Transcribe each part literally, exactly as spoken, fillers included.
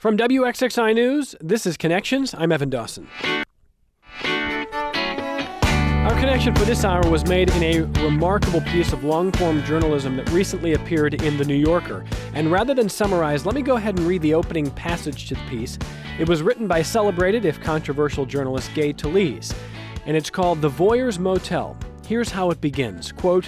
From W X X I News, this is Connections. I'm Evan Dawson. Our connection for this hour was made in a remarkable piece of long-form journalism that recently appeared in The New Yorker. And rather than summarize, let me go ahead and read the opening passage to the piece. It was written by celebrated, if controversial, journalist Gay Talese, and it's called The Voyeurs Motel. Here's how it begins. Quote,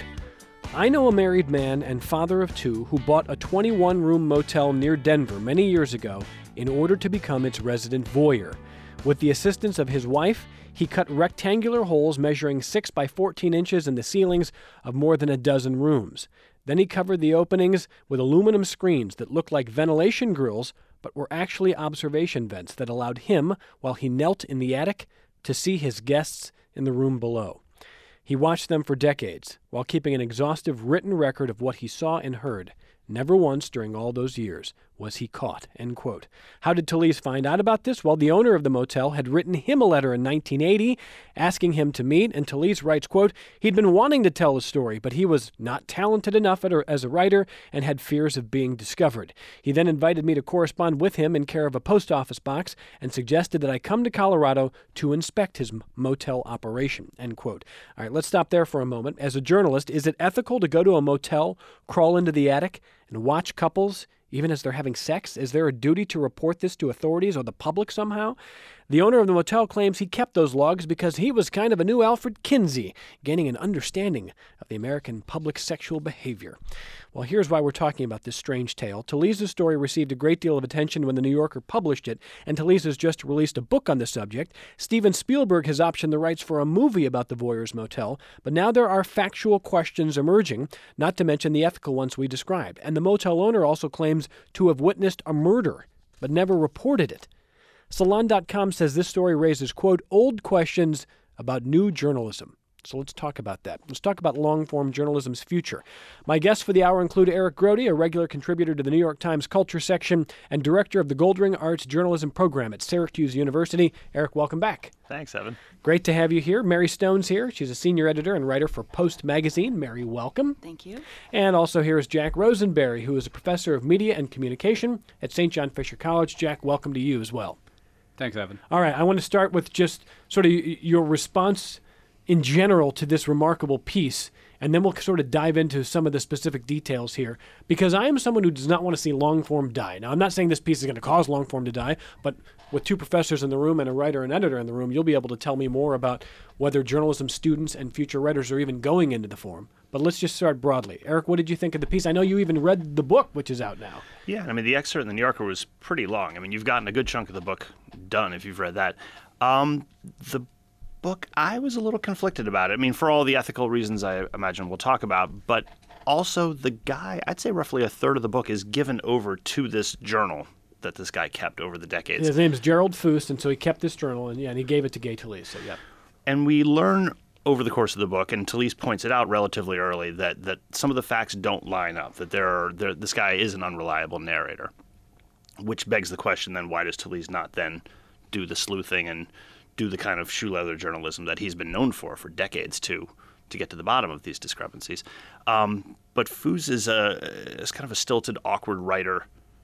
I know a married man and father of two who bought a twenty-one room motel near Denver many years ago in order to become its resident voyeur. With the assistance of his wife, he cut rectangular holes measuring six by fourteen inches in the ceilings of more than a dozen rooms. Then he covered the openings with aluminum screens that looked like ventilation grills, but were actually observation vents that allowed him, while he knelt in the attic, to see his guests in the room below. He watched them for decades, while keeping an exhaustive written record of what he saw and heard. Never once during all those years was he caught, end quote. How did Talese find out about this? Well, the owner of the motel had written him a letter in nineteen eighty asking him to meet, and Talese writes, quote, he'd been wanting to tell a story, but he was not talented enough as a writer and had fears of being discovered. He then invited me to correspond with him in care of a post office box and suggested that I come to Colorado to inspect his motel operation, end quote. All right, let's stop there for a moment. As a journalist, is it ethical to go to a motel, crawl into the attic, and watch couples even as they're having sex? Is there a duty to report this to authorities or the public somehow? The owner of the motel claims he kept those logs because he was kind of a new Alfred Kinsey, gaining an understanding of the American public sexual behavior. Well, here's why we're talking about this strange tale. Talese's story received a great deal of attention when The New Yorker published it, and Talese has just released a book on the subject. Steven Spielberg has optioned the rights for a movie about the Voyeurs Motel, but now there are factual questions emerging, not to mention the ethical ones we described. And the motel owner also claims to have witnessed a murder, but never reported it. Salon dot com says this story raises, quote, old questions about new journalism. So let's talk about that. Let's talk about long-form journalism's future. My guests for the hour include Eric Grody, a regular contributor to the New York Times Culture section and director of the Goldring Arts Journalism Program at Syracuse University. Eric, welcome back. Thanks, Evan. Great to have you here. Mary Stone's here. She's a senior editor and writer for Post Magazine. Mary, welcome. Thank you. And also here is Jack Rosenberry, who is a professor of media and communication at Saint John Fisher College. Jack, welcome to you as well. Thanks, Evan. All right, I want to start with just sort of your response in general to this remarkable piece, and then we'll sort of dive into some of the specific details here, because I am someone who does not want to see long-form die. Now, I'm not saying this piece is going to cause long-form to die, but with two professors in the room and a writer and editor in the room, you'll be able to tell me more about whether journalism students and future writers are even going into the form. But let's just start broadly. Eric, what did you think of the piece? I know you even read the book, which is out now. Yeah, I mean, the excerpt in The New Yorker was pretty long. I mean, you've gotten a good chunk of the book done if you've read that. Um, the book, I was a little conflicted about it. I mean, for all the ethical reasons I imagine we'll talk about, but also the guy, I'd say roughly a third of the book is given over to this journal that this guy kept over the decades. His name is Gerald Foust, and so he kept this journal, and yeah, and he gave it to Gay Talese, so yeah. And we learn over the course of the book, and Talese points it out relatively early, that, that some of the facts don't line up, that there are there, this guy is an unreliable narrator, which begs the question then, why does Talese not then do the sleuthing and do the kind of shoe leather journalism that he's been known for for decades to to get to the bottom of these discrepancies? Um, but Foust is, a, is kind of a stilted, awkward writer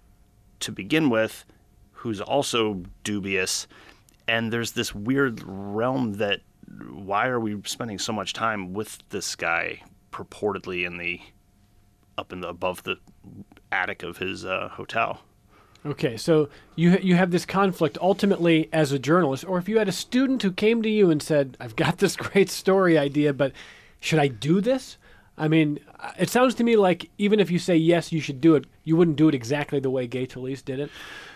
to begin with, who's also dubious, and there's this weird realm that why are we spending so much time with this guy purportedly in the up in the above the attic of his uh, hotel? Okay, so you you have this conflict ultimately as a journalist, or if you had a student who came to you and said, I've got this great story idea, but should I do this? I mean, it sounds to me like even if you say yes, you should do it, you wouldn't do it exactly the way Gay Talese did it.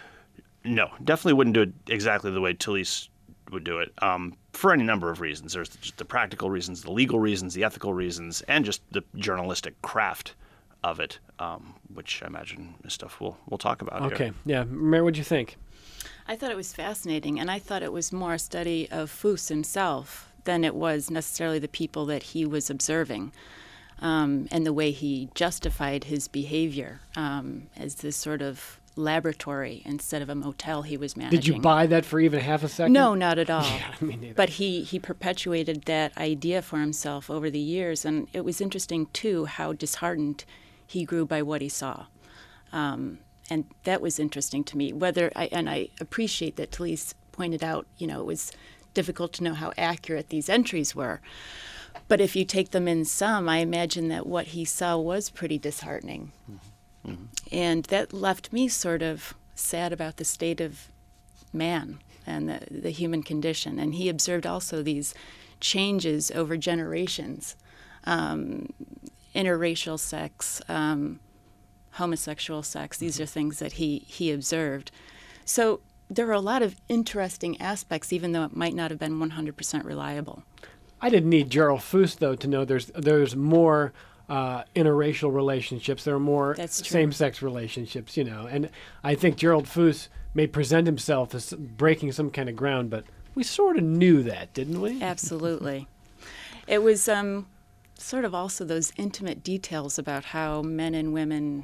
No, definitely wouldn't do it exactly the way Talese would do it, um, for any number of reasons. There's just the practical reasons, the legal reasons, the ethical reasons, and just the journalistic craft of it, um, which I imagine is stuff we'll we'll talk about okay. here. Yeah. Mary, what'd you think? I thought it was fascinating, and I thought it was more a study of Foust himself than it was necessarily the people that he was observing, um, and the way he justified his behavior um, as this sort of laboratory instead of a motel he was managing. Did you buy that for even half a second? No, not at all. Yeah, me neither. But he, he perpetuated that idea for himself over the years, and it was interesting, too, how disheartened he grew by what he saw. Um, and that was interesting to me. Whether I, and I appreciate that Talese pointed out, you know, it was difficult to know how accurate these entries were. But if you take them in sum, I imagine that what he saw was pretty disheartening. Mm-hmm. Mm-hmm. And that left me sort of sad about the state of man and the, the human condition. And he observed also these changes over generations, um, interracial sex, um, homosexual sex. These are things that he, he observed. So there are a lot of interesting aspects, even though it might not have been one hundred percent reliable. I didn't need Gerald Foos, though, to know there's there's more uh, interracial relationships. There are more same-sex relationships, you know. And I think Gerald Foos may present himself as breaking some kind of ground, but we sort of knew that, didn't we? Absolutely. It was um, sort of also those intimate details about how men and women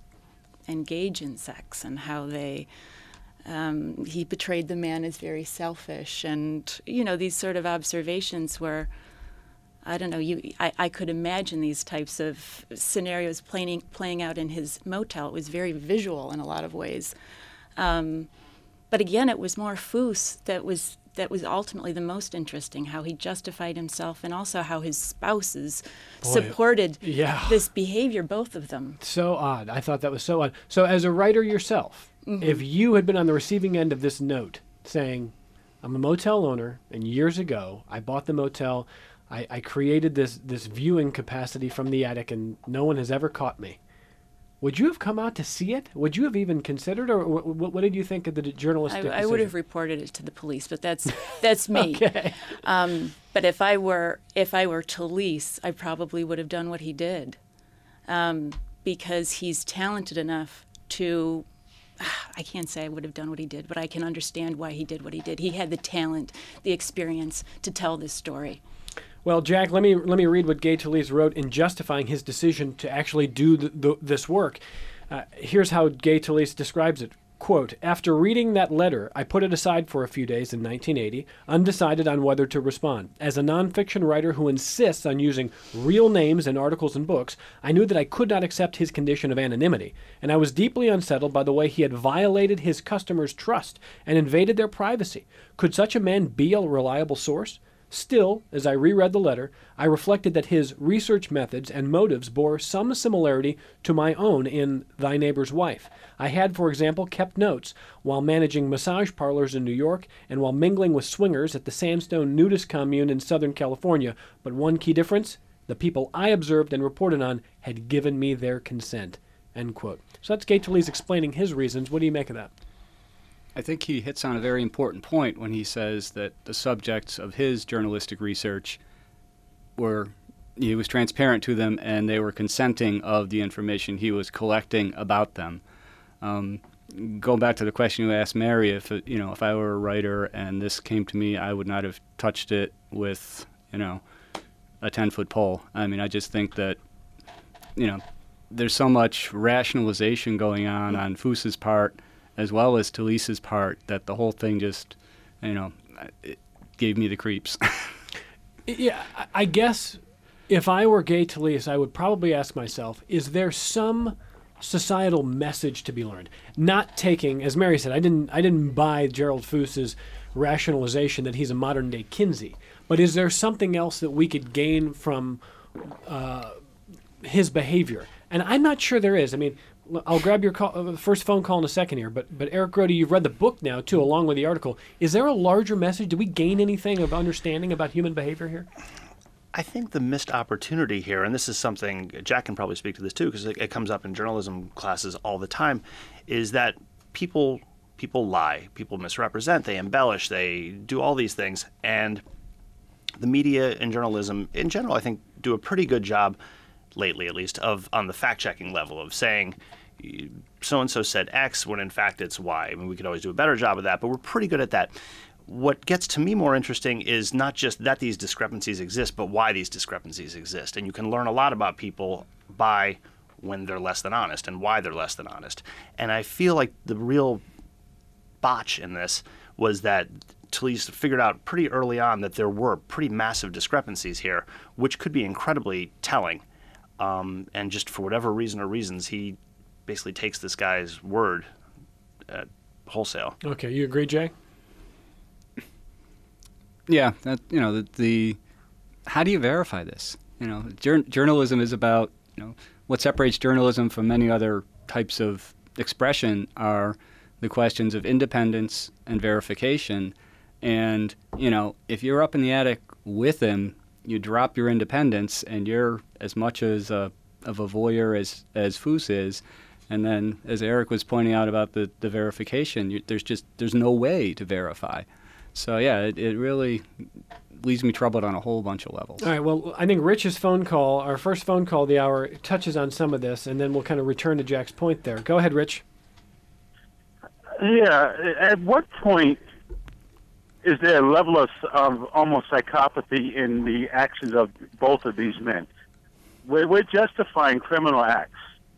engage in sex and how they... Um, he portrayed the man as very selfish, and you know, these sort of observations where I don't know, you I, I could imagine these types of scenarios playing playing out in his motel. It was very visual in a lot of ways, um, but again, it was more Foos that was that was ultimately the most interesting. How he justified himself, and also how his spouses Boy, supported yeah. this behavior, both of them. So odd. I thought that was so odd. So, as a writer yourself. Mm-hmm. If you had been on the receiving end of this note saying, I'm a motel owner, and years ago I bought the motel, I, I created this, this viewing capacity from the attic, and no one has ever caught me, would you have come out to see it? Would you have even considered, or what, what did you think of the journalistic I, I would have reported it to the police, but that's that's me. Okay. Um, but if I were if I were Talese, I probably would have done what he did, um, because he's talented enough to... I can't say I would have done what he did, but I can understand why he did what he did. He had the talent, the experience to tell this story. Well, Jack, let me let me read what Gay Talese wrote in justifying his decision to actually do the, the, this work. Uh, here's how Gay Talese describes it. Quote, after reading that letter, I put it aside for a few days in nineteen eighty, undecided on whether to respond. As a nonfiction writer who insists on using real names in articles and books, I knew that I could not accept his condition of anonymity, and I was deeply unsettled by the way he had violated his customers' trust and invaded their privacy. Could such a man be a reliable source? Still, as I reread the letter, I reflected that his research methods and motives bore some similarity to my own in Thy Neighbor's Wife. I had, for example, kept notes while managing massage parlors in New York and while mingling with swingers at the Sandstone Nudist Commune in Southern California. But one key difference, the people I observed and reported on had given me their consent. End quote. So that's Gay Talese explaining his reasons. What do you make of that? I think he hits on a very important point when he says that the subjects of his journalistic research were, he was transparent to them and they were consenting of the information he was collecting about them. Um, going back to the question you asked Mary, if it, you know, if I were a writer and this came to me, I would not have touched it with, you know, a ten-foot pole. I mean, I just think that, you know, there's so much rationalization going on on Foos's part as well as Talese's part, that the whole thing just, you know, it gave me the creeps. Yeah, I guess if I were Gay Talese, I would probably ask myself, is there some societal message to be learned? Not taking, as Mary said, I didn't I didn't buy Gerald Foos's rationalization that he's a modern-day Kinsey, but is there something else that we could gain from uh, his behavior? And I'm not sure there is. I mean, I'll grab your call, uh, first phone call in a second here, but but Eric Grody, you've read the book now, too, along with the article. Is there a larger message? Do we gain anything of understanding about human behavior here? I think the missed opportunity here, and this is something, Jack can probably speak to this too, because it, it comes up in journalism classes all the time, is that people people lie, people misrepresent, they embellish, they do all these things, and the media and journalism in general, I think, do a pretty good job, lately at least, of on the fact-checking level of saying so-and-so said X when in fact it's Y. I mean, we could always do a better job of that, but we're pretty good at that. What gets to me more interesting is not just that these discrepancies exist, but why these discrepancies exist. And you can learn a lot about people by when they're less than honest and why they're less than honest. And I feel like the real botch in this was that Talese figured out pretty early on that there were pretty massive discrepancies here, which could be incredibly telling. Um, and just for whatever reason or reasons, he basically takes this guy's word at wholesale. Okay, you agree, Jay? Yeah, that, you know, the, the how do you verify this? You know, jur- journalism is about, you know, what separates journalism from many other types of expression are the questions of independence and verification. And, you know, if you're up in the attic with him, you drop your independence and you're as much as a, of a voyeur as, as Foose is. And then, as Eric was pointing out about the, the verification, you, there's just there's no way to verify. So, yeah, it, it really leaves me troubled on a whole bunch of levels. All right, well, I think Rich's phone call, our first phone call of the hour, touches on some of this, and then we'll kind of return to Jack's point there. Go ahead, Rich. Yeah, at what point is there a level of, of almost psychopathy in the actions of both of these men? We're, we're justifying criminal acts.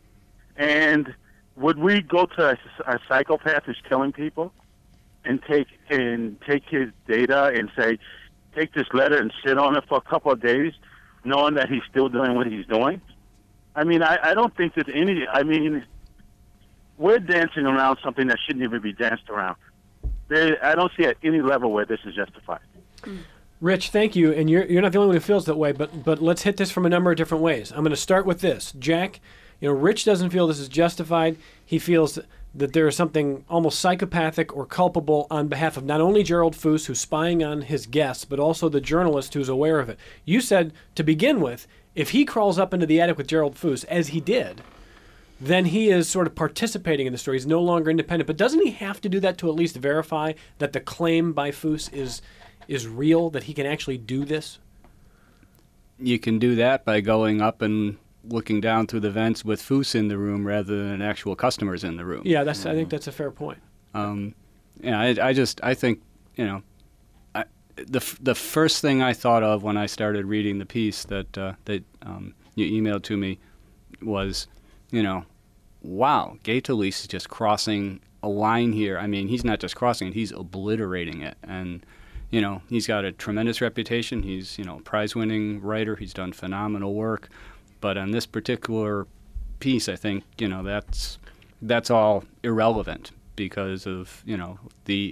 And would we go to a, a psychopath who's killing people and take and take his data and say, take this letter and sit on it for a couple of days, knowing that he's still doing what he's doing? I mean, I, I don't think that any, I mean, we're dancing around something that shouldn't even be danced around. There, I don't see at any level where this is justified. Rich, thank you. And you're you're not the only one who feels that way, but but let's hit this from a number of different ways. I'm going to start with this. Jack, you know, Rich doesn't feel this is justified. He feels that there is something almost psychopathic or culpable on behalf of not only Gerald Foose, who's spying on his guests, but also the journalist who's aware of it. You said, to begin with, if he crawls up into the attic with Gerald Foose, as he did, then he is sort of participating in the story. He's no longer independent. But doesn't he have to do that to at least verify that the claim by Foose is is real, that he can actually do this? You can do that by going up and looking down through the vents with Foose in the room rather than actual customers in the room. Yeah, that's. I think that's a fair point. Um, yeah, I, I just I think you know, I, the f- the first thing I thought of when I started reading the piece that uh, that um, you emailed to me was, you know, wow, Gay Talese is just crossing a line here. I mean, he's not just crossing it; he's obliterating it. And you know, he's got a tremendous reputation. He's, you know, a prize-winning writer. He's done phenomenal work. But on this particular piece, I think, you know, that's that's all irrelevant because of, you know, the,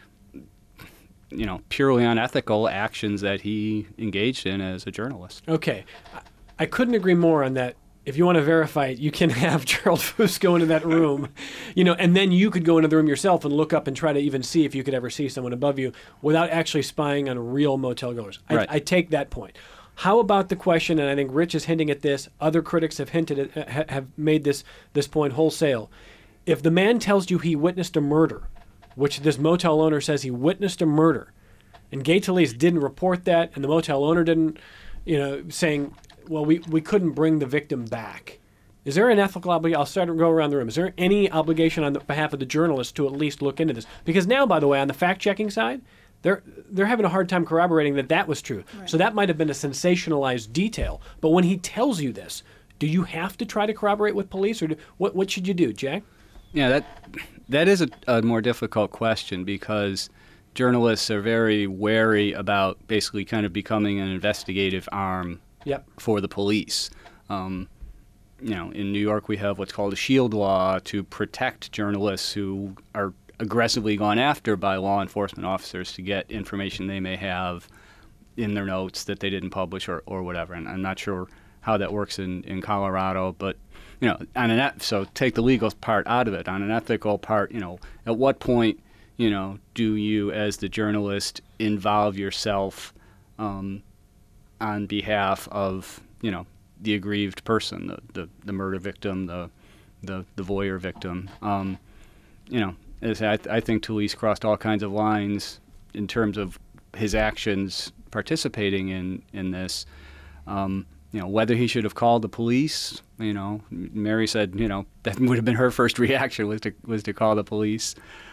you know, purely unethical actions that he engaged in as a journalist. Okay. I couldn't agree more on that. If you want to verify it, you can have Gerald Foose go into that room, you know, and then you could go into the room yourself and look up and try to even see if you could ever see someone above you without actually spying on real motel goers. I, Right. I take that point. How about the question, and I think Rich is hinting at this, other critics have hinted at, ha- have made this, this point wholesale. If the man tells you he witnessed a murder, which this motel owner says he witnessed a murder, and Gay Talese didn't report that, and the motel owner didn't, you know, saying, well, we, we couldn't bring the victim back. Is there an ethical obligation? I'll start to go around the room. Is there any obligation on the behalf of the journalist to at least look into this? Because now, by the way, on the fact-checking side, they're they're having a hard time corroborating that that was true. Right. So that might have been a sensationalized detail. But when he tells you this, do you have to try to corroborate with police, or do, what what should you do, Jack? Yeah, that that is a, a more difficult question because journalists are very wary about basically kind of becoming an investigative arm Yep. for the police. Um, you know, in New York, we have what's called a shield law to protect journalists who are aggressively gone after by law enforcement officers to get information they may have in their notes that they didn't publish or, or whatever. And I'm not sure how that works in, in Colorado, but, you know, on an et- so take the legal part out of it. On an ethical part, you know, at what point, you know, do you, as the journalist, involve yourself um, on behalf of, you know, the aggrieved person, the, the, the murder victim, the the, the voyeur victim. Um, you know, as I, I think Talese crossed all kinds of lines in terms of his actions participating in, in this. Um, you know, whether he should have called the police, you know, Mary said, you know, that would have been her first reaction was to was to call the police.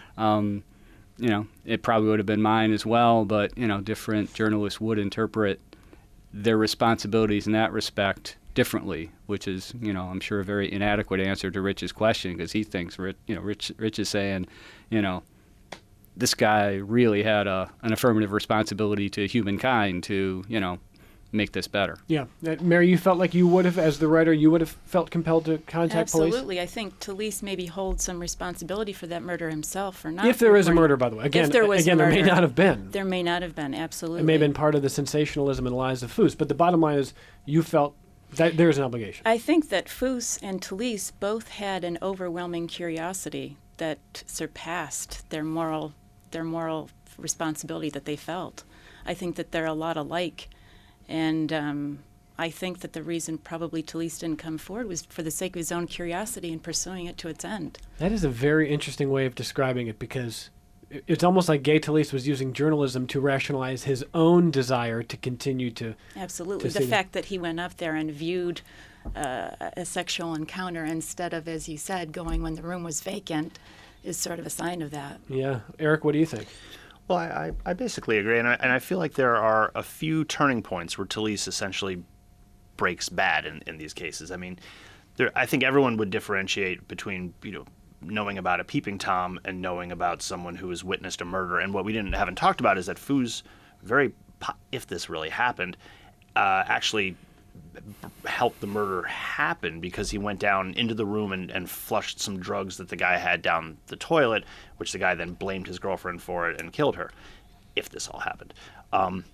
Um, you know, it probably would have been mine as well, but, you know, different journalists would interpret their responsibilities in that respect differently, which is, you know, I'm sure a very inadequate answer to Rich's question because he thinks, Rich, you know, Rich, Rich is saying, you know, this guy really had a an affirmative responsibility to humankind to, you know, make this better. Yeah. Uh, Mary, you felt like you would have, as the writer, you would have felt compelled to contact police? Absolutely. I think Talese maybe holds some responsibility for that murder himself or not. If there is a reporting. murder, by the way. Again, if there was again a there murder, may not have been. There may not have been, absolutely. It may have been part of the sensationalism and lies of Foose. But the bottom line is you felt that there is an obligation. I think that Foose and Talese both had an overwhelming curiosity that surpassed their moral, their moral responsibility that they felt. I think that they're a lot alike. And um, I think that the reason probably Talese didn't come forward was for the sake of his own curiosity and pursuing it to its end. That is a very interesting way of describing it, because it's almost like Gay Talese was using journalism to rationalize his own desire to continue to... Absolutely. to The see fact that he went up there and viewed uh, a sexual encounter instead of, as you said, going when the room was vacant is sort of a sign of that. Yeah. Eric, what do you think? Well, I, I I basically agree, and I, and I feel like there are a few turning points where Talese essentially breaks bad in, in these cases. I mean, there, I think everyone would differentiate between, you know, knowing about a peeping Tom and knowing about someone who has witnessed a murder. And what we didn't haven't talked about is that Foose, very, if this really happened, uh, actually helped the murder happen because he went down into the room and, and flushed some drugs that the guy had down the toilet, which the guy then blamed his girlfriend for it and killed her, if this all happened. Um,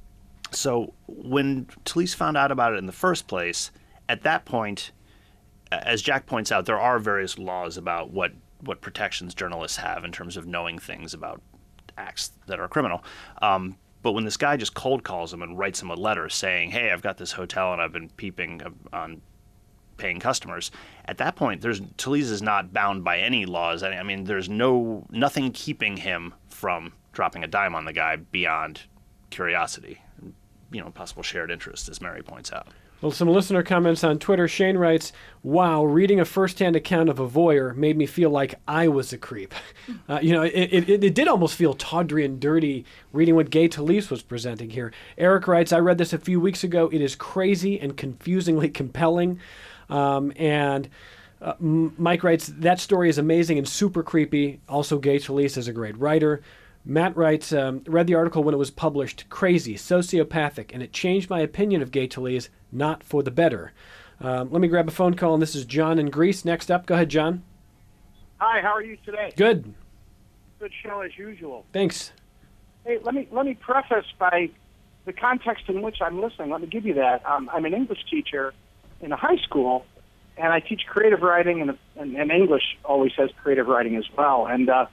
so when Talese found out about it in the first place, at that point, as Jack points out, there are various laws about what, what protections journalists have in terms of knowing things about acts that are criminal. Um, But when this guy just cold calls him and writes him a letter saying, hey, I've got this hotel and I've been peeping on paying customers, at that point, there's Talese is not bound by any laws. I mean, there's no nothing keeping him from dropping a dime on the guy beyond curiosity, you know, possible shared interest, as Mary points out. Well, some listener comments on Twitter. Shane writes, wow, reading a first-hand account of a voyeur made me feel like I was a creep. Uh, you know, it, it, it did almost feel tawdry and dirty reading what Gay Talese was presenting here. Eric writes, I read this a few weeks ago. It is crazy and confusingly compelling. Um, and uh, Mike writes, that story is amazing and super creepy. Also, Gay Talese is a great writer. Matt writes, um, read the article when it was published. Crazy, sociopathic, and it changed my opinion of Gay Talese, not for the better. Um, let me grab a phone call, and this is John in Greece. Next up, go ahead, John. Hi, how are you today? Good. Good show as usual. Thanks. Hey, let me let me preface by the context in which I'm listening. Let me give you that. Um, I'm an English teacher in a high school, and I teach creative writing, and, and, and English always has creative writing as well. And uh,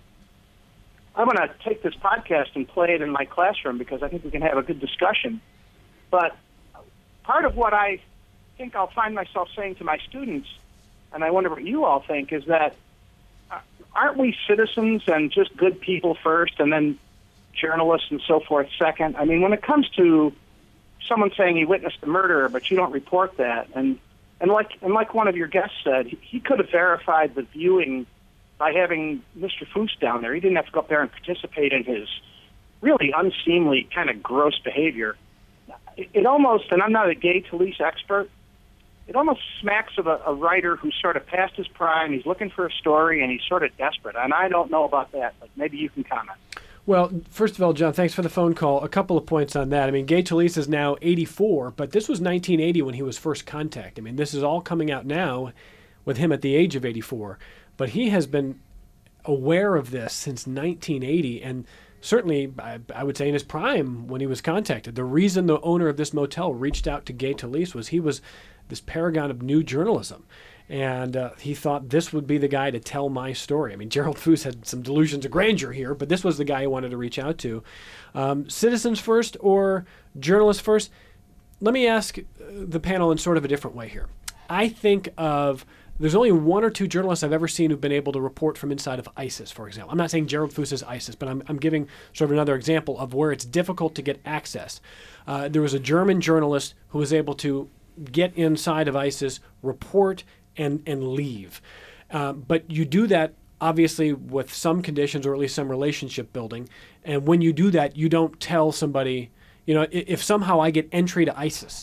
I'm going to take this podcast and play it in my classroom because I think we can have a good discussion. But part of what I think I'll find myself saying to my students, and I wonder what you all think, is that uh, aren't we citizens and just good people first and then journalists and so forth second? I mean, when it comes to someone saying he witnessed a murder, but you don't report that, and, and, like, and like one of your guests said, he, he could have verified the viewing by having Mister Foose down there. He didn't have to go up there and participate in his really unseemly kind of gross behavior. It, it almost, and I'm not a Gay Talese expert, it almost smacks of a, a writer who's sort of past his prime. He's looking for a story, and he's sort of desperate. And I don't know about that, but maybe you can comment. Well, first of all, John, thanks for the phone call. A couple of points on that. I mean, Gay Talese is now eighty-four, but this was nineteen eighty when he was first contacted. I mean, this is all coming out now with him at the age of eighty-four. But he has been aware of this since nineteen eighty, and certainly, I, I would say in his prime when he was contacted. The reason the owner of this motel reached out to Gay Talese was he was this paragon of new journalism, and uh, he thought this would be the guy to tell my story. I mean, Gerald Foose had some delusions of grandeur here, but this was the guy he wanted to reach out to. Um, citizens first or journalists first? Let me ask the panel in sort of a different way here. I think of There's only one or two journalists I've ever seen who've been able to report from inside of ISIS, for example. I'm not saying Gerald Foose is ISIS, but I'm, I'm giving sort of another example of where it's difficult to get access. Uh, there was a German journalist who was able to get inside of ISIS, report, and, and leave. Uh, but you do that, obviously, with some conditions or at least some relationship building. And when you do that, you don't tell somebody, you know, if, if somehow I get entry to ISIS,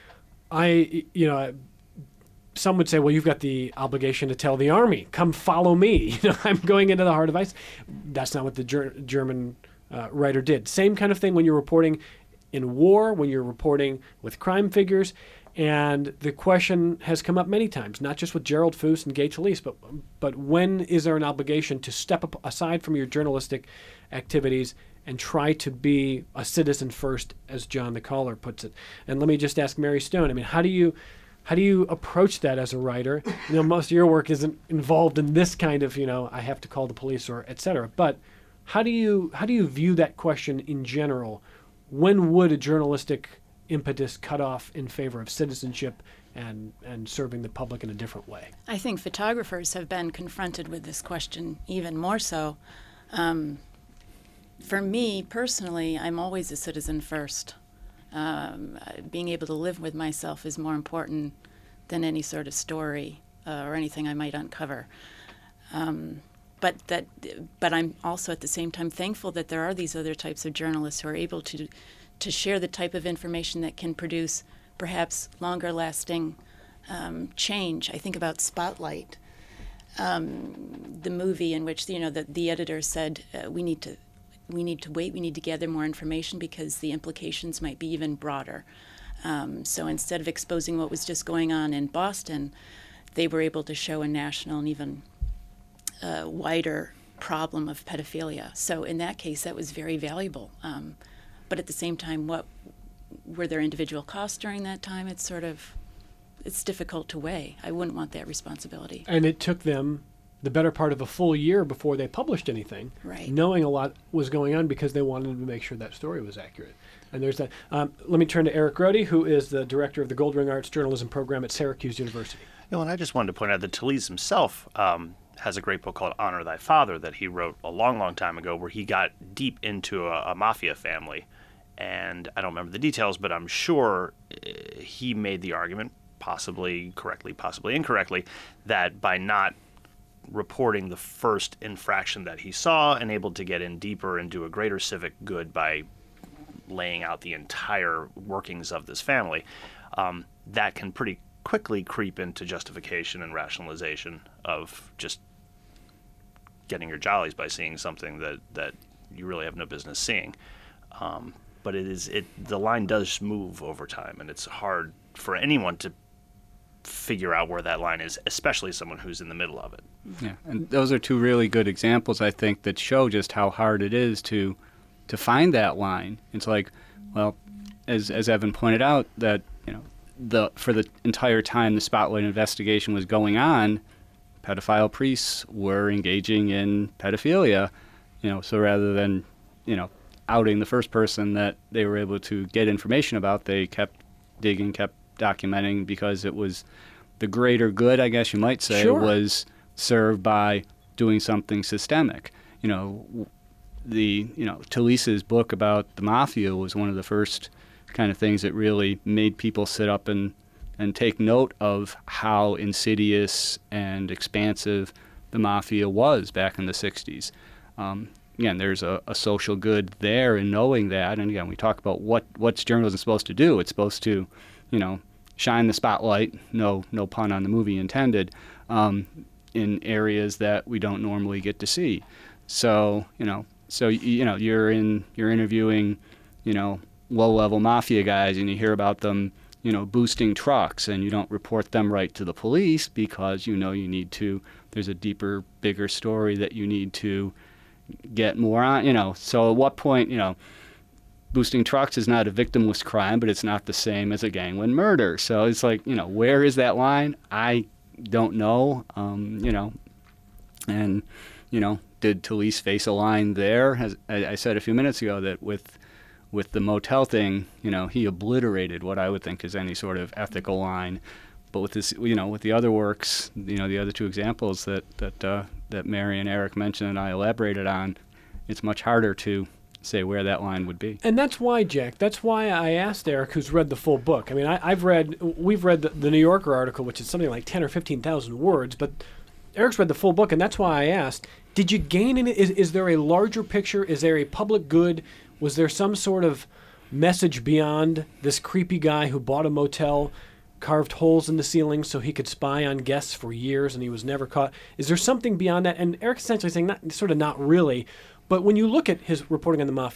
I, you know, some would say, well, you've got the obligation to tell the army, come follow me. You know, I'm going into the heart of ISIS. That's not what the ger- German uh, writer did. Same kind of thing when you're reporting in war, when you're reporting with crime figures. And the question has come up many times, not just with Gerald Foos and Gay Talese, but but when is there an obligation to step up aside from your journalistic activities and try to be a citizen first, as John the Caller puts it? And let me just ask Mary Stone, I mean, how do you how do you approach that as a writer? You know, most of your work isn't involved in this kind of, you know, I have to call the police or et cetera. But how do you how do you view that question in general? When would a journalistic impetus cut off in favor of citizenship and, and serving the public in a different way? I think photographers have been confronted with this question even more so. Um, for me personally, I'm always a citizen first. Um, being able to live with myself is more important than any sort of story uh, or anything I might uncover. Um, but that, but I'm also at the same time thankful that there are these other types of journalists who are able to to share the type of information that can produce perhaps longer lasting um, change. I think about Spotlight, um, the movie in which, you know, the, the editor said uh, we need to we need to wait, we need to gather more information because the implications might be even broader. Um, so instead of exposing what was just going on in Boston, they were able to show a national and even uh, wider problem of pedophilia. So in that case, that was very valuable. Um, But at the same time, what were their individual costs during that time? It's sort of, it's difficult to weigh. I wouldn't want that responsibility. And it took them the better part of a full year before they published anything, right, knowing a lot was going on because they wanted to make sure that story was accurate. And there's that. Um, let me turn to Eric Grody, who is the director of the Goldring Arts Journalism Program at Syracuse University. You know, and I just wanted to point out that Talese himself um, has a great book called Honor Thy Father that he wrote a long, long time ago, where he got deep into a, a mafia family. And I don't remember the details, but I'm sure uh, he made the argument, possibly correctly, possibly incorrectly, that by not reporting the first infraction that he saw and able to get in deeper and do a greater civic good by laying out the entire workings of this family, um, that can pretty quickly creep into justification and rationalization of just getting your jollies by seeing something that, that you really have no business seeing. Um, But it is it. The line does move over time, and it's hard for anyone to figure out where that line is, especially someone who's in the middle of it. Yeah, and those are two really good examples, I think, that show just how hard it is to to find that line. It's like, well, as as Evan pointed out, that you know, the for the entire time the Spotlight investigation was going on, pedophile priests were engaging in pedophilia. You know, so rather than you know. outing the first person that they were able to get information about, they kept digging, kept documenting, because it was the greater good, I guess you might say, sure. was served by doing something systemic. You know, the you know Talese's book about the mafia was one of the first kind of things that really made people sit up and, and take note of how insidious and expansive the mafia was back in the sixties. Um, Again, there's a, a social good there in knowing that. And again, we talk about what what's journalism supposed to do. It's supposed to, you know, shine the spotlight, no no pun on the movie intended, um, in areas that we don't normally get to see. So, you know, so you know, you're in you're interviewing, you know, low-level mafia guys, and you hear about them, you know, boosting trucks, and you don't report them right to the police because you know you need to. There's a deeper, bigger story that you need to get more on, you know. So at what point, you know, boosting trucks is not a victimless crime, but it's not the same as a gangland murder. So it's like, you know, where is that line? I don't know, um, you know. And, you know, did Talese face a line there? As I, I said a few minutes ago, that with with the motel thing, you know, he obliterated what I would think is any sort of ethical line. But with this, you know, with the other works, you know, the other two examples that that uh, that Mary and Eric mentioned and I elaborated on, it's much harder to say where that line would be. And that's why, Jack, that's why I asked Eric, who's read the full book. I mean, I, I've read, we've read the, the New Yorker article, which is something like ten or fifteen thousand words, but Eric's read the full book, and that's why I asked, did you gain in it? Is, is there a larger picture? Is there a public good? Was there some sort of message beyond this creepy guy who bought a motel, carved holes in the ceiling so he could spy on guests for years and he was never caught? Is there something beyond that? And Eric's essentially saying, not, sort of not really, but when you look at his reporting on the mafia,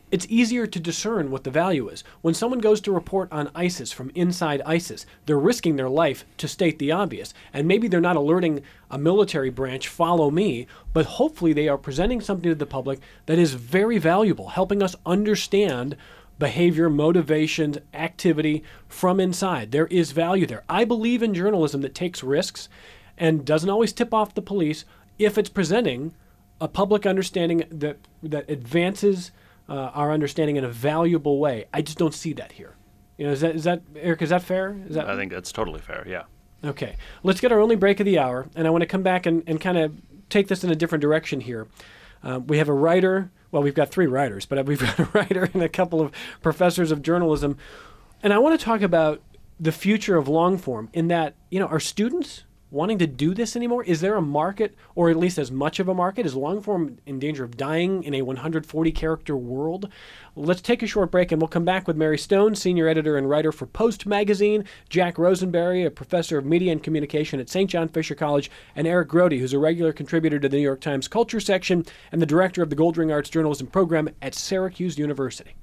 it's easier to discern what the value is. When someone goes to report on ISIS from inside ISIS, they're risking their life to state the obvious. And maybe they're not alerting a military branch, follow me, but hopefully they are presenting something to the public that is very valuable, helping us understand behavior, motivations, activity from inside. There is value there. I believe in journalism that takes risks and doesn't always tip off the police if it's presenting a public understanding that that advances uh, our understanding in a valuable way. I just don't see that here. You know, is that is that Eric? Is that fair? Is that? I think that's totally fair. Yeah. Okay, let's get our only break of the hour, and I want to come back and, and kind of take this in a different direction here. Uh, we have a writer. Well, we've got three writers, but we've got a writer and a couple of professors of journalism, and I want to talk about the future of long form. In that, you know, are students wanting to do this anymore? Is there a market, or at least as much of a market? Is long form in danger of dying in a one hundred forty character world? Let's take a short break, and we'll come back with Mary Stone, senior editor and writer for Post Magazine, Jack Rosenberry, a professor of media and communication at Saint John Fisher College, and Eric Grody, who's a regular contributor to the New York Times Culture section and the director of the Goldring Arts Journalism Program at Syracuse University.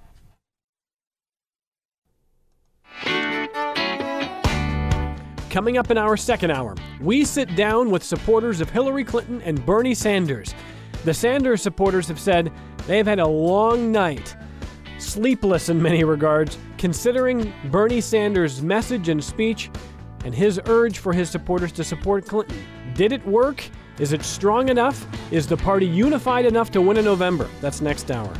Coming up in our second hour, we sit down with supporters of Hillary Clinton and Bernie Sanders. The Sanders supporters have said they've had a long night, sleepless in many regards, considering Bernie Sanders' message and speech and his urge for his supporters to support Clinton. Did it work? Is it strong enough? Is the party unified enough to win in November? That's next hour.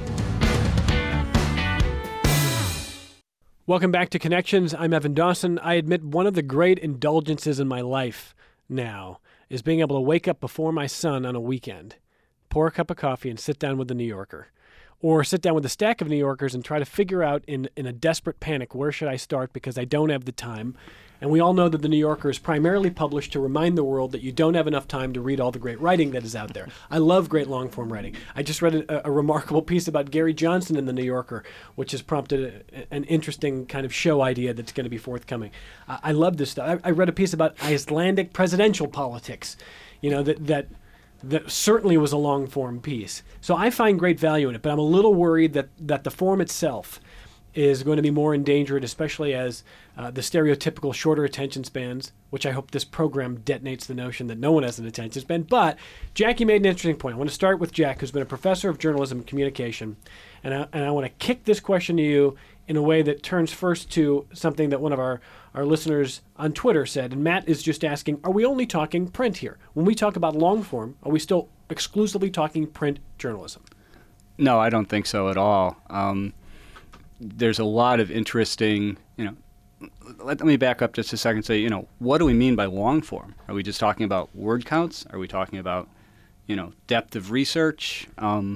Welcome back to Connections. I'm Evan Dawson. I admit one of the great indulgences in my life now is being able to wake up before my son on a weekend, pour a cup of coffee, and sit down with the New Yorker. Or sit down with a stack of New Yorkers and try to figure out in, in a desperate panic, where should I start because I don't have the time. And we all know that the New Yorker is primarily published to remind the world that you don't have enough time to read all the great writing that is out there. I love great long-form writing. I just read a, a remarkable piece about Gary Johnson in the New Yorker, which has prompted a, an interesting kind of show idea that's going to be forthcoming. Uh, I love this stuff. I, I read a piece about Icelandic presidential politics, you know, that that that certainly was a long-form piece. So I find great value in it, but I'm a little worried that, that the form itself is going to be more endangered, especially as uh, the stereotypical shorter attention spans, which I hope this program detonates the notion that no one has an attention span. But Jackie made an interesting point. I want to start with Jack, who's been a professor of journalism and communication, and I, and I want to kick this question to you in a way that turns first to something that one of our, our listeners on Twitter said. And Matt is just asking, are we only talking print here? When we talk about long form, are we still exclusively talking print journalism? No, I don't think so at all. Um, there's a lot of interesting, you know, let, let me back up just a second and say, you know, what do we mean by long form? Are we just talking about word counts? Are we talking about, you know, depth of research? Um,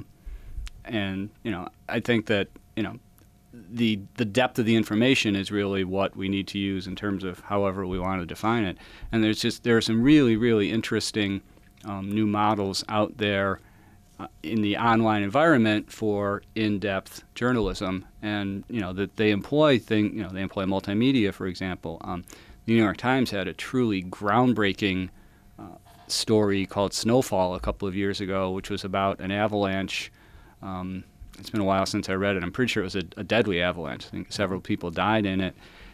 and, you know, I think that, you know, the the depth of the information is really what we need to use in terms of however we want to define it. And there's just, there are some really, really interesting um, new models out there uh, in the online environment for in-depth journalism. And, you know, that they employ thing, you know, they employ multimedia, for example. Um, the New York Times had a truly groundbreaking uh, story called Snowfall a couple of years ago, which was about an avalanche. Um, It's been a while since I read it. I'm pretty sure it was a, a deadly avalanche. I think several people died in it.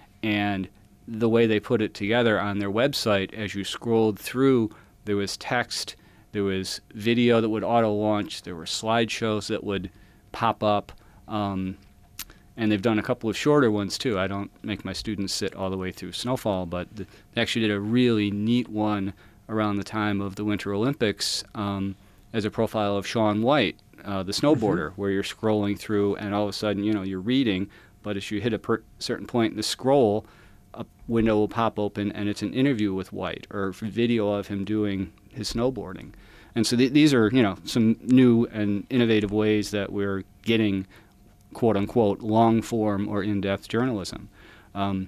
And the way they put it together on their website, as you scrolled through, there was text, there was video that would auto-launch, there were slideshows that would pop up. Um, and they've done a couple of shorter ones, too. I don't make my students sit all the way through Snowfall, but the, they actually did a really neat one around the time of the Winter Olympics um, as a profile of Shaun White, Uh, the snowboarder, mm-hmm. where you're scrolling through and all of a sudden, you know, you're reading, but as you hit a per- certain point in the scroll, a window will pop open and it's an interview with White or a video of him doing his snowboarding. And so th- these are, you know, some new and innovative ways that we're getting, quote unquote, long form or in-depth journalism. Um,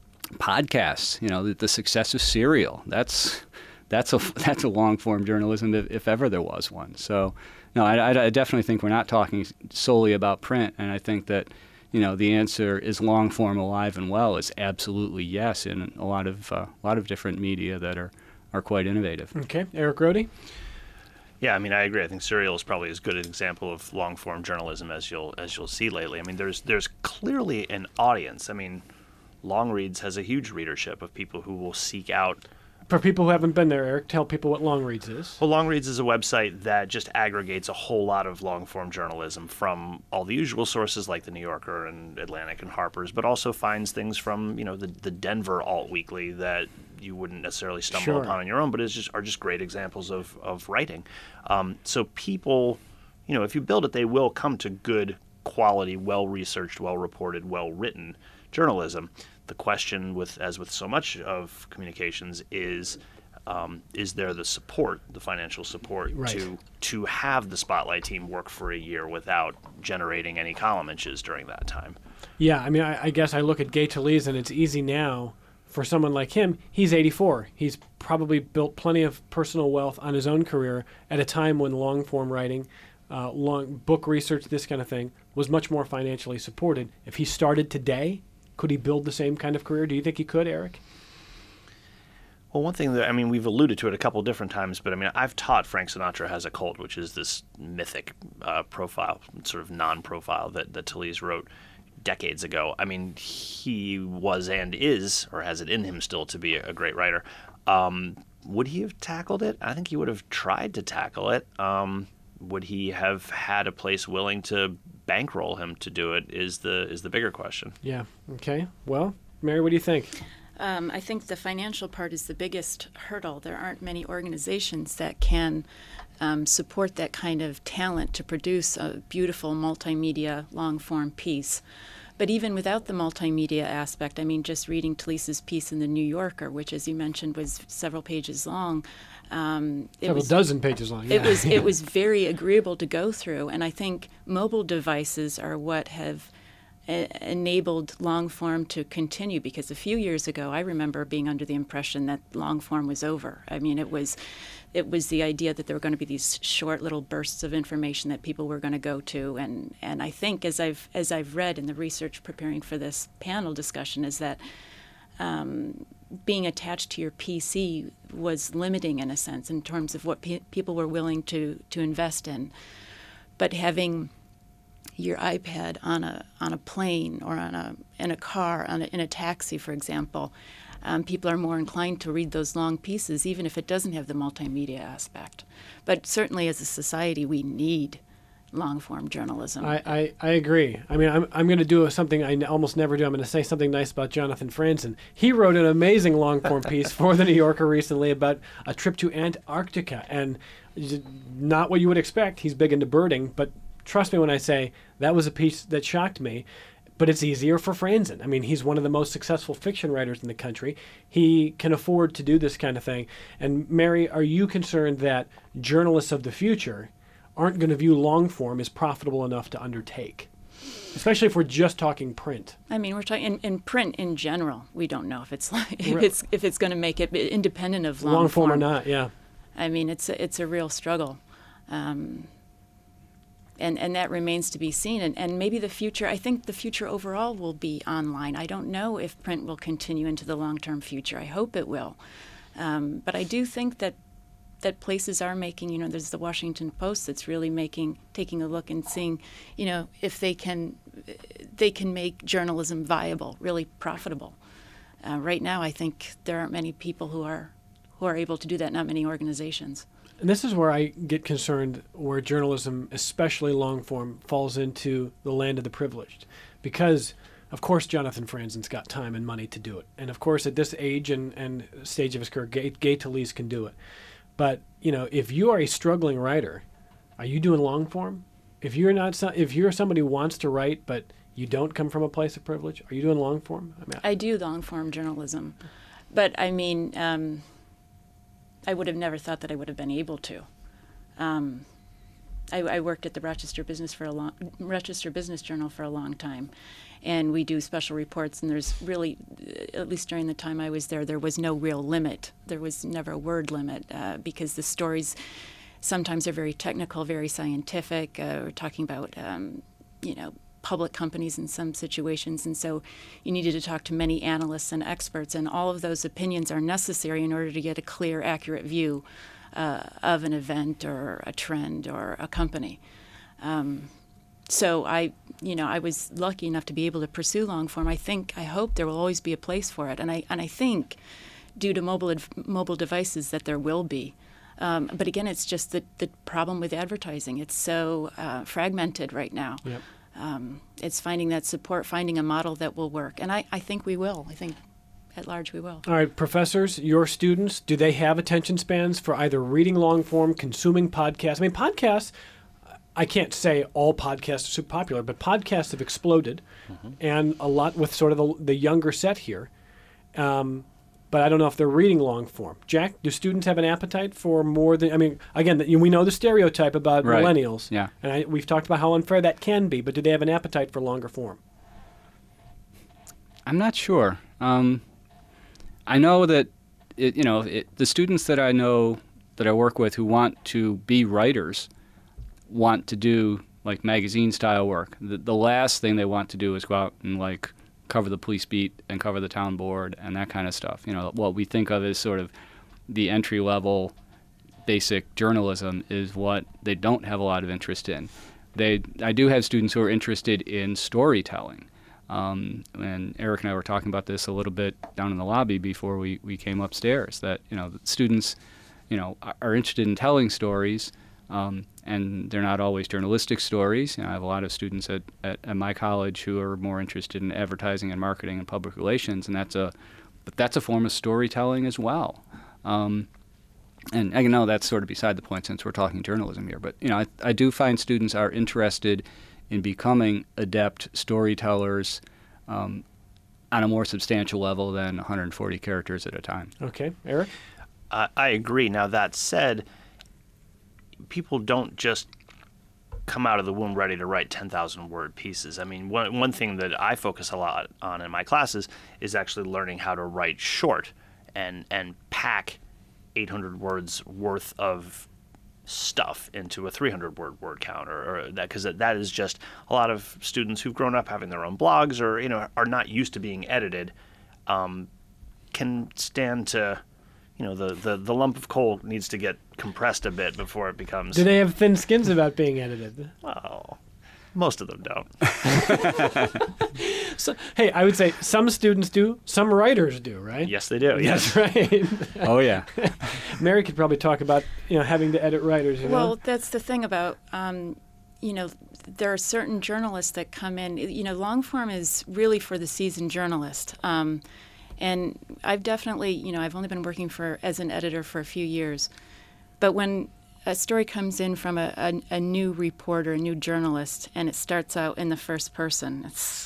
podcasts, you know, the, the success of Serial, that's that's a that's a long form journalism if, if ever there was one. So. No, I, I definitely think we're not talking solely about print, and I think that, you know, the answer is long form, alive and well is absolutely yes in a lot of uh, a lot of different media that are, are quite innovative. Okay, Eric Grody. Yeah, I mean, I agree. I think Serial is probably as good an example of long-form journalism as you'll as you'll see lately. I mean, there's there's clearly an audience. I mean, Long Reads has a huge readership of people who will seek out. For people who haven't been there, Eric, tell people what Long Reads is. Well, Long Reads is a website that just aggregates a whole lot of long-form journalism from all the usual sources like the New Yorker and Atlantic and Harper's, but also finds things from, you know, the, the Denver Alt Weekly that you wouldn't necessarily stumble Sure. upon on your own, but is just are just great examples of, of writing. Um, so people, you know, if you build it, they will come to good quality, well-researched, well-reported, well-written journalism. The question, with as with so much of communications, is um, is there the support, the financial support, Right. to to have the Spotlight team work for a year without generating any column inches during that time? Yeah, I mean, I, I guess I look at Gay Talese, and it's easy now for someone like him. He's eighty-four. He's probably built plenty of personal wealth on his own career at a time when long-form writing, uh, long book research, this kind of thing, was much more financially supported. If he started today, could he build the same kind of career? Do you think he could, Eric? Well, one thing that, I mean, we've alluded to it a couple different times, but I mean, I've taught Frank Sinatra Has a Cold, which is this mythic uh, profile, sort of non-profile that, that Talese wrote decades ago. I mean, he was and is, or has it in him still, to be a great writer. Um, would he have tackled it? I think he would have tried to tackle it. Um, would he have had a place willing to bankroll him to do it is the is the bigger question. Yeah. Okay. Well, Mary, what do you think? Um, I think the financial part is the biggest hurdle. There aren't many organizations that can um, support that kind of talent to produce a beautiful multimedia long-form piece. But even without the multimedia aspect, I mean, just reading Talese's piece in the New Yorker, which, as you mentioned, was several pages long. Um, it Several was, dozen pages long. It yeah. was it was very agreeable to go through, and I think mobile devices are what have e- enabled long form to continue. Because a few years ago, I remember being under the impression that long form was over. I mean, it was it was the idea that there were going to be these short little bursts of information that people were going to go to, and and I think as I've as I've read in the research preparing for this panel discussion is that. Um, being attached to your P C was limiting in a sense in terms of what pe- people were willing to, to invest in. But having your iPad on a on a plane or on a in a car, on a, in a taxi, for example, um, people are more inclined to read those long pieces, even if it doesn't have the multimedia aspect. But certainly as a society, we need long-form journalism. I, I, I agree. I mean, I'm, I'm going to do something I n- almost never do. I'm going to say something nice about Jonathan Franzen. He wrote an amazing long-form piece for the New Yorker recently about a trip to Antarctica, and not what you would expect. He's big into birding, but trust me when I say that was a piece that shocked me. But it's easier for Franzen. I mean, he's one of the most successful fiction writers in the country. He can afford to do this kind of thing. And Mary, are you concerned that journalists of the future aren't going to view long form as profitable enough to undertake, especially if we're just talking print? I mean, we're talking in, in print in general. We don't know if it's like, if it's if it's going to make it independent of long, long form or not. Yeah. I mean, it's a, it's a real struggle, um, and and that remains to be seen. And and maybe the future. I think the future overall will be online. I don't know if print will continue into the long-term future. I hope it will, um, but I do think that. that places are making, you know, there's the Washington Post that's really making, taking a look and seeing, you know, if they can, they can make journalism viable, really profitable. Uh, right now, I think there aren't many people who are, who are able to do that. Not many organizations. And this is where I get concerned, where journalism, especially long form, falls into the land of the privileged, because. Of course, Jonathan Franzen's got time and money to do it, and of course, at this age and, and stage of his career, Gay, Gay Talese can do it. But, you know, if you are a struggling writer, are you doing long form? If you're not, so, if you're somebody who wants to write, but you don't come from a place of privilege, are you doing long form? I mean, I do long form journalism, but I mean, um, I would have never thought that I would have been able to. Um, I, I worked at the Rochester Business for a long, Rochester Business Journal for a long time, and we do special reports. And there's really, at least during the time I was there, there was no real limit. There was never a word limit uh, because the stories sometimes are very technical, very scientific. Uh, we're talking about, um, you know, public companies in some situations, and so you needed to talk to many analysts and experts, and all of those opinions are necessary in order to get a clear, accurate view uh, of an event or a trend or a company. Um, so I, you know, I was lucky enough to be able to pursue long form. I think, I hope there will always be a place for it, and I and I think, due to mobile adv- mobile devices, that there will be. Um, but again, it's just the the problem with advertising. It's so uh, fragmented right now. Yep. Um, it's finding that support, finding a model that will work, and I, I think we will. I think at large we will. All right, professors, your students, do they have attention spans for either reading long form, consuming podcasts? I mean, podcasts, I can't say all podcasts are super popular, but podcasts have exploded, mm-hmm. and a lot with sort of the, the younger set here. Um, but I don't know if they're reading long form. Jack, do students have an appetite for more than, I mean, again, the, we know the stereotype about right. millennials, yeah. and I, we've talked about how unfair that can be, but do they have an appetite for longer form? I'm not sure. Um, I know that, it, you know, it, the students that I know that I work with who want to be writers want to do like magazine-style work. The, the last thing they want to do is go out and like cover the police beat and cover the town board and that kind of stuff. You know, what we think of as sort of the entry-level basic journalism is what they don't have a lot of interest in. They, I do have students who are interested in storytelling. Um, and Eric and I were talking about this a little bit down in the lobby before we, we came upstairs, that, you know, students, you know, are interested in telling stories, um, and they're not always journalistic stories. You know, I have a lot of students at, at, at my college who are more interested in advertising and marketing and public relations, and that's a, but that's a form of storytelling as well. Um, and I know that's sort of beside the point since we're talking journalism here, but, you know, I, I do find students are interested in becoming adept storytellers um, on a more substantial level than one hundred forty characters at a time. Okay. Eric? Uh, I agree. Now, that said, people don't just come out of the womb ready to write ten thousand word pieces. I mean, one, one thing that I focus a lot on in my classes is actually learning how to write short and, and pack eight hundred words worth of stuff into a three hundred word word count, or, or that, because that, that is just a lot of students who've grown up having their own blogs, or, you know, are not used to being edited, um, can stand to, you know, the, the, the lump of coal needs to get compressed a bit before it becomes... Do they have thin skins about being edited? Well, most of them don't. So, hey, I would say some students do, some writers do, right? Yes, they do. Yes, That's right. Oh, yeah. Mary could probably talk about, you know, having to edit writers, you Well, know? that's the thing about, um, you know, there are certain journalists that come in. You know, long form is really for the seasoned journalist. Um, and I've definitely, you know, I've only been working for as an editor for a few years. But when a story comes in from a, a, a new reporter, a new journalist, and it starts out in the first person, it's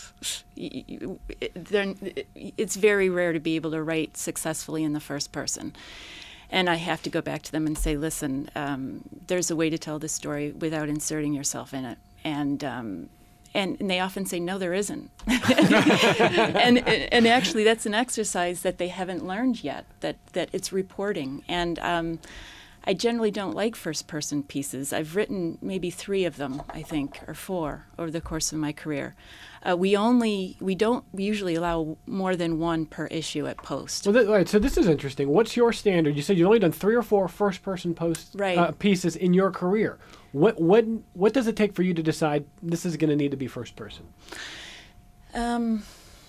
it's very rare to be able to write successfully in the first person. And I have to go back to them and say, listen, um, there's a way to tell this story without inserting yourself in it. And um, and, and they often say, no, there isn't. and and actually, that's an exercise that they haven't learned yet, that, that it's reporting. And um, I generally don't like first-person pieces. I've written maybe three of them, I think, or four over the course of my career. Uh, we only we don't usually allow more than one per issue at Post. Well, th- right, so this is interesting. What's your standard? You said you've only done three or four first-person post right. uh, pieces in your career. What what what does it take for you to decide this is going to need to be first-person? Um,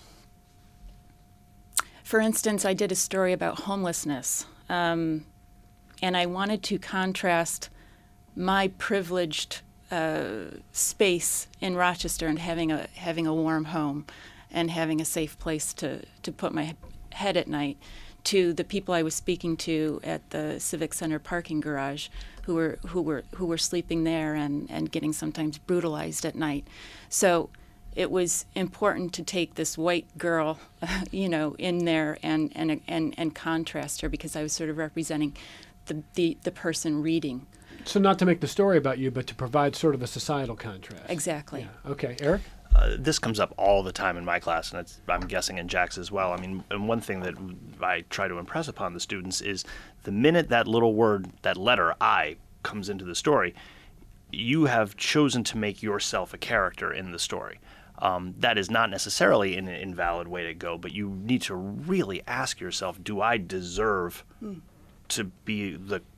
for instance, I did a story about homelessness. Um, And I wanted to contrast my privileged uh, space in Rochester and having a having a warm home and having a safe place to, to put my head at night to the people I was speaking to at the Civic Center parking garage who were who were who were sleeping there and, and getting sometimes brutalized at night. So it was important to take this white girl, you know, in there and and and, and contrast her, because I was sort of representing The, the, the person reading. So not to make the story about you, but to provide sort of a societal contrast. Exactly. Yeah. Okay, Eric? Uh, this comes up all the time in my class, and it's, I'm guessing in Jack's as well. I mean, and one thing that I try to impress upon the students is the minute that little word, that letter I, comes into the story, you have chosen to make yourself a character in the story. Um, that is not necessarily an invalid way to go, but you need to really ask yourself, do I deserve... Mm. to be the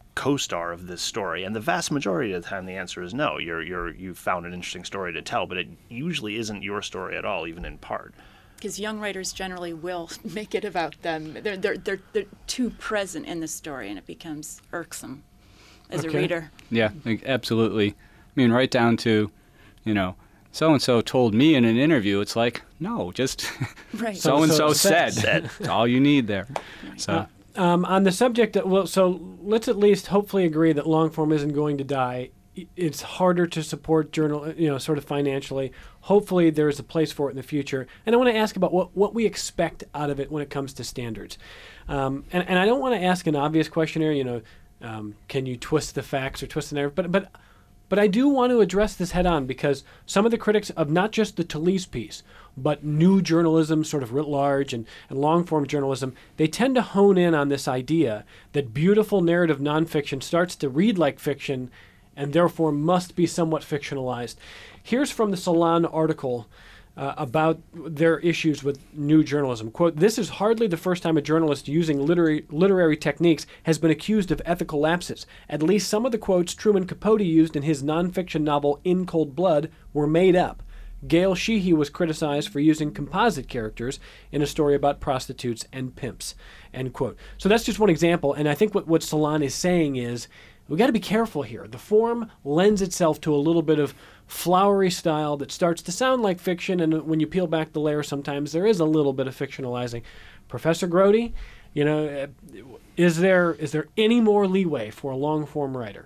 co-star of this story? And the vast majority of the time, the answer is no. You're you're you've found an interesting story to tell, but it usually isn't your story at all, even in part. Because young writers generally will make it about them. They're, they're, they're, they're too present in the story, and it becomes irksome as Okay. a reader. Yeah, like, absolutely. I mean, right down to, you know, so-and-so told me in an interview. It's like, no, just Right. so-and-so said. said. That's all you need there. So, Um, on the subject, of, well, so let's at least hopefully agree that long form isn't going to die. I- It's harder to support journal, you know, sort of financially. Hopefully, there is a place for it in the future. And I want to ask about what, what we expect out of it when it comes to standards. Um, and, and I don't want to ask an obvious question here, you know, um, can you twist the facts or twist the narrative? But, but, but I do want to address this head on, because some of the critics of not just the Talese piece, but new journalism sort of writ large and, and long-form journalism, they tend to hone in on this idea that beautiful narrative nonfiction starts to read like fiction and therefore must be somewhat fictionalized. Here's from the Salon article uh, about their issues with new journalism. Quote, "This is hardly the first time a journalist using literary, literary techniques has been accused of ethical lapses. At least some of the quotes Truman Capote used in his nonfiction novel In Cold Blood were made up. Gail Sheehy was criticized for using composite characters in a story about prostitutes and pimps." End quote. So that's just one example, and I think what, what Salon is saying is we got to be careful here. The form lends itself to a little bit of flowery style that starts to sound like fiction, and when you peel back the layer, sometimes there is a little bit of fictionalizing. Professor Grody, you know, is there is there any more leeway for a long-form writer?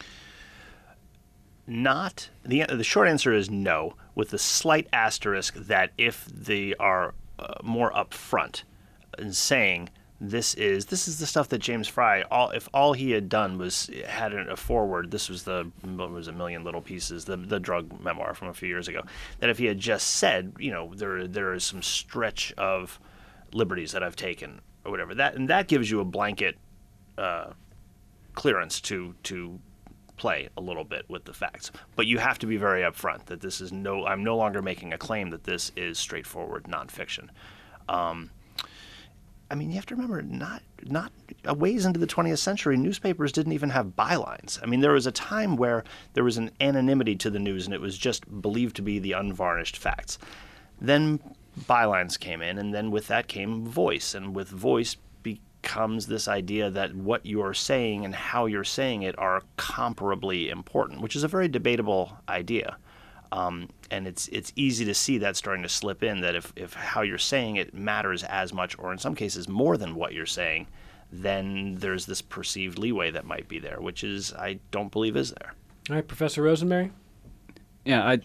Not the the short answer is no, with the slight asterisk that if they are uh, more upfront in saying this is this is the stuff that James Fry, all if all he had done was had a forward, this was the what was a Million Little Pieces, the the drug memoir from a few years ago, that if he had just said, you know, there there is some stretch of liberties that I've taken or whatever, that and that gives you a blanket uh, clearance to to play a little bit with the facts, but you have to be very upfront that this is no. I'm no longer making a claim that this is straightforward nonfiction. Um, I mean, you have to remember, not not a ways into the twentieth century, newspapers didn't even have bylines. I mean, there was a time where there was an anonymity to the news, and it was just believed to be the unvarnished facts. Then bylines came in, and then with that came voice, and with voice comes this idea that what you're saying and how you're saying it are comparably important, which is a very debatable idea. Um, and it's it's easy to see that starting to slip in, that if, if how you're saying it matters as much, or in some cases more than what you're saying, then there's this perceived leeway that might be there, which is I don't believe is there. All right, Professor Rosenberry? yeah, I,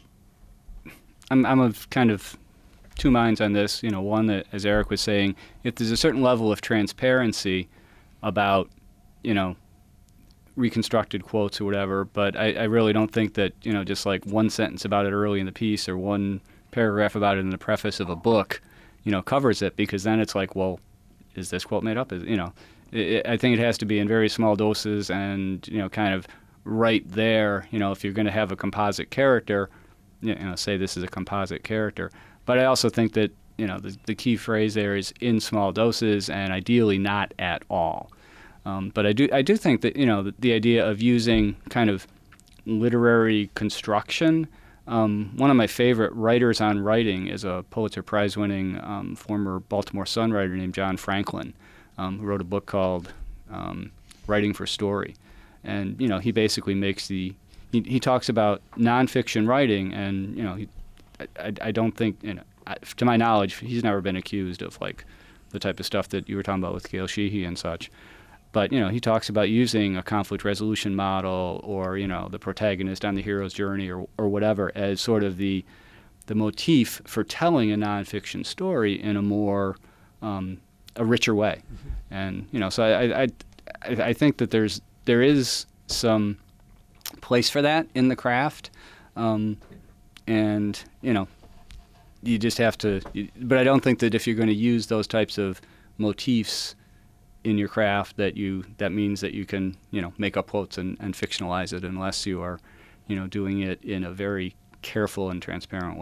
I'm, I'm of kind of two minds on this. You know, one, that, as Eric was saying, if there's a certain level of transparency about, you know, reconstructed quotes or whatever, but I, I really don't think that, you know, just like one sentence about it early in the piece or one paragraph about it in the preface of a book, you know, covers it, because then it's like, well, is this quote made up? Is, you know, it, I think it has to be in very small doses and, you know, kind of right there, you know, if you're going to have a composite character, you know, say this is a composite character. But I also think that, you know, the, the key phrase there is in small doses and ideally not at all. Um, but I do I do think that, you know, the, the idea of using kind of literary construction, um, one of my favorite writers on writing is a Pulitzer Prize-winning um, former Baltimore Sun writer named John Franklin, um, who wrote a book called um, Writing for Story. And, you know, he basically makes the, he, he talks about nonfiction writing, and, you know, he, I, I don't think, you know, I, to my knowledge, he's never been accused of, like, the type of stuff that you were talking about with Gail Sheehy and such. But, you know, he talks about using a conflict resolution model, or, you know, the protagonist on the hero's journey, or, or whatever, as sort of the the motif for telling a nonfiction story in a more, um, a richer way. Mm-hmm. And, you know, so I, I, I, I think that there's, there is some place for that in the craft. Um, and, you know, you just have to, but I don't think that if you're going to use those types of motifs in your craft, that you that means that you can, you know, make up quotes and, and fictionalize it, unless you are, you know, doing it in a very careful and transparent way.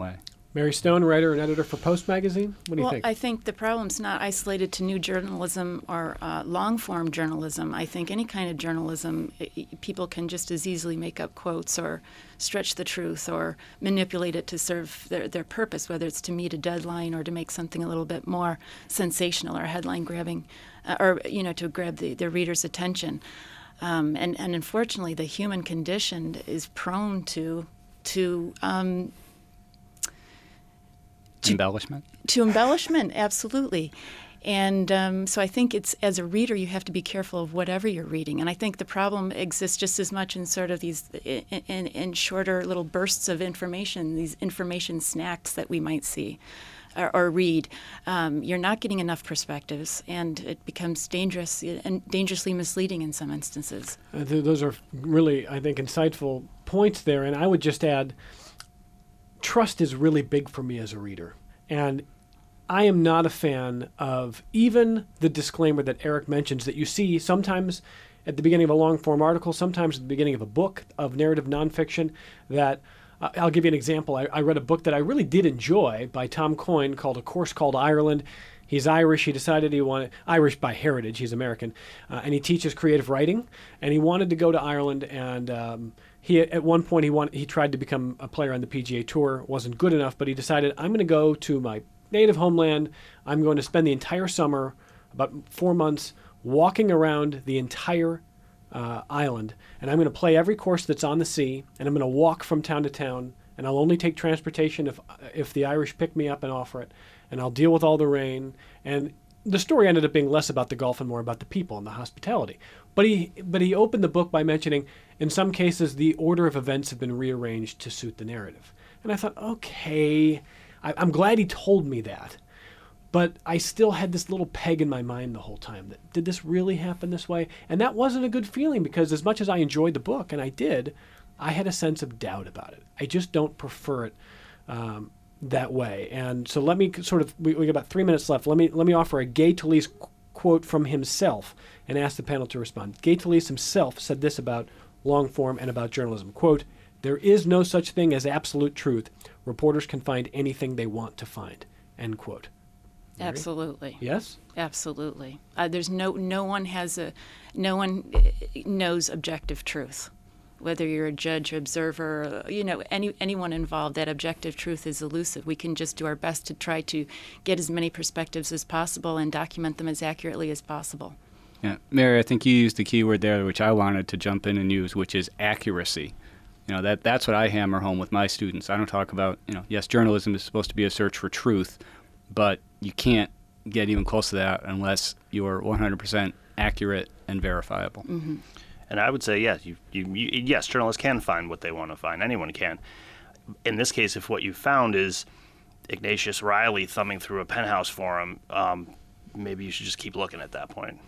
Mary Stone, writer and editor for Post Magazine. What do well, you think? I think the problem's not isolated to new journalism or uh, long-form journalism. I think any kind of journalism, I- people can just as easily make up quotes or stretch the truth or manipulate it to serve their, their purpose, whether it's to meet a deadline or to make something a little bit more sensational or headline-grabbing, uh, or you know, to grab the, their reader's attention. Um, and, and unfortunately, the human condition is prone to to um, Embellishment? To embellishment, absolutely. And um, so I think it's, as a reader, you have to be careful of whatever you're reading. And I think the problem exists just as much in sort of these, in, in, in shorter little bursts of information, these information snacks that we might see or, or read. Um, you're not getting enough perspectives, and it becomes dangerous and dangerously misleading in some instances. Uh, th- those are really, I think, insightful points there. And I would just add, trust is really big for me as a reader. And I am not a fan of even the disclaimer that Eric mentions that you see sometimes at the beginning of a long-form article, sometimes at the beginning of a book of narrative nonfiction. That uh, I'll give you an example. I, I read a book that I really did enjoy by Tom Coyne called A Course Called Ireland. He's Irish. He decided he wanted, Irish by heritage, he's American, uh, and he teaches creative writing. And he wanted to go to Ireland, and um, he at one point he wanted, he tried to become a player on the P G A Tour. Wasn't good enough, but he decided, I'm going to go to my native homeland. I'm going to spend the entire summer, about four months, walking around the entire uh, island, and I'm going to play every course that's on the sea, and I'm going to walk from town to town, and I'll only take transportation if if the Irish pick me up and offer it, and I'll deal with all the rain. And the story ended up being less about the golf and more about the people and the hospitality. But he but he opened the book by mentioning, in some cases, the order of events have been rearranged to suit the narrative. And I thought, okay, I, I'm glad he told me that. But I still had this little peg in my mind the whole time that, did this really happen this way? And that wasn't a good feeling, because as much as I enjoyed the book, and I did, I had a sense of doubt about it. I just don't prefer it um, that way. And so let me sort of, we, we got about three minutes left. Let me let me offer a Gay Talese qu- quote from himself and ask the panel to respond. Gay Talese himself said this about long form and about journalism. Quote, "There is no such thing as absolute truth. Reporters can find anything they want to find." End quote. Mary? Absolutely. Yes? Absolutely. Uh, there's no no one has a no one knows objective truth. Whether you're a judge, observer, you know, any anyone involved, that objective truth is elusive. We can just do our best to try to get as many perspectives as possible and document them as accurately as possible. Yeah, Mary, I think you used the key word there, which I wanted to jump in and use, which is accuracy. You know, that that's what I hammer home with my students. I don't talk about, you know, yes, journalism is supposed to be a search for truth, but you can't get even close to that unless you're one hundred percent accurate and verifiable. Mm-hmm. And I would say, yes, you, you, you, yes, journalists can find what they want to find. Anyone can. In this case, if what you found is Ignatius Reilly thumbing through a Penthouse forum, um, maybe you should just keep looking at that point.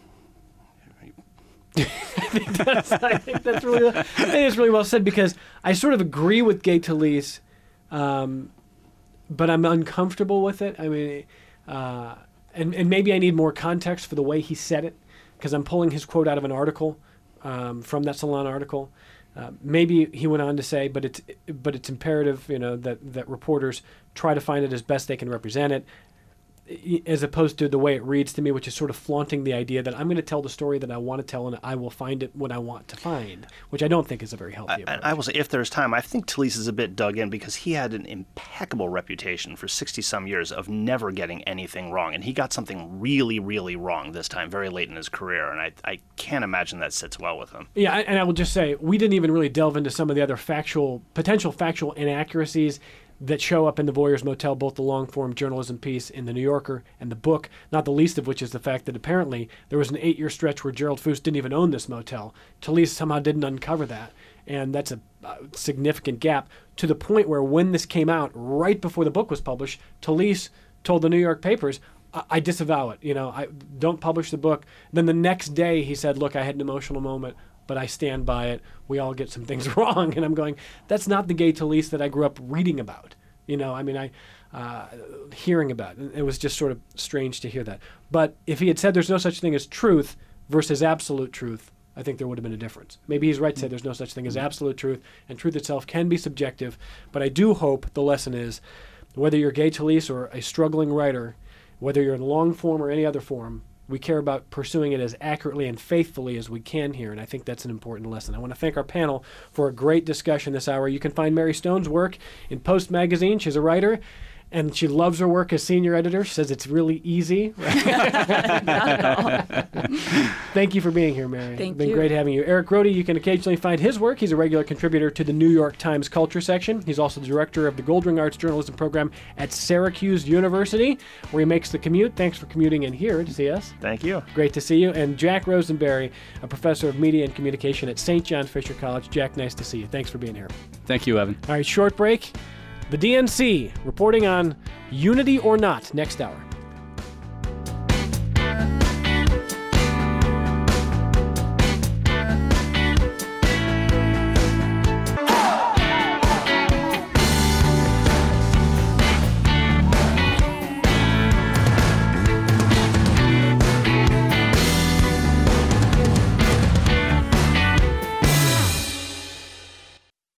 I think that's, I think that's really, I think it's really well said, because I sort of agree with Gay Talese, um, but I'm uncomfortable with it. I mean, uh, and, and maybe I need more context for the way he said it, because I'm pulling his quote out of an article. Um, from that Salon article. Uh, maybe he went on to say, but it's but it's imperative, you know, that, that reporters try to find it as best they can represent it, as opposed to the way it reads to me, which is sort of flaunting the idea that I'm going to tell the story that I want to tell, and I will find it what I want to find, which I don't think is a very healthy approach. I, I will say, if there's time, I think Talese is a bit dug in, because he had an impeccable reputation for sixty-some years of never getting anything wrong, and he got something really, really wrong this time, very late in his career, and I, I can't imagine that sits well with him. Yeah, and I will just say, we didn't even really delve into some of the other factual, potential factual inaccuracies that show up in the Voyeurs Motel, both the long-form journalism piece in the New Yorker and the book, not the least of which is the fact that apparently there was an eight-year stretch where Gerald Foos didn't even own this motel. Talese somehow didn't uncover that, and that's a, a significant gap, to the point where when this came out, right before the book was published, Talese told the New York papers, I, I disavow it, you know, I don't publish the book. Then the next day he said, look, I had an emotional moment, but I stand by it. We all get some things wrong. And I'm going, that's not the Gay Talese that I grew up reading about. You know, I mean, I uh, hearing about it. It was just sort of strange to hear that. But if he had said there's no such thing as truth versus absolute truth, I think there would have been a difference. Maybe he's right to say there's no such thing as absolute truth, and truth itself can be subjective. But I do hope the lesson is Whether you're Gay Talese or a struggling writer, whether you're in long form or any other form, we care about pursuing it as accurately and faithfully as we can here, and I think that's an important lesson. I want to thank our panel for a great discussion this hour. You can find Mary Stone's work in Post Magazine. She's a writer, and she loves her work as senior editor. She says it's really easy. Not at all. Thank you for being here, Mary. Thank It's been you. great having you. Eric Grody, you can occasionally find his work. He's a regular contributor to the New York Times Culture section. He's also the director of the Goldring Arts Journalism program at Syracuse University, where he makes the commute. Thanks for commuting in here to see us. Thank you. Great to see you. And Jack Rosenberry, a professor of media and communication at Saint John Fisher College. Jack, nice to see you. Thanks for being here. Thank you, Evan. All right, short break. The D N C reporting on Unity or Not next hour.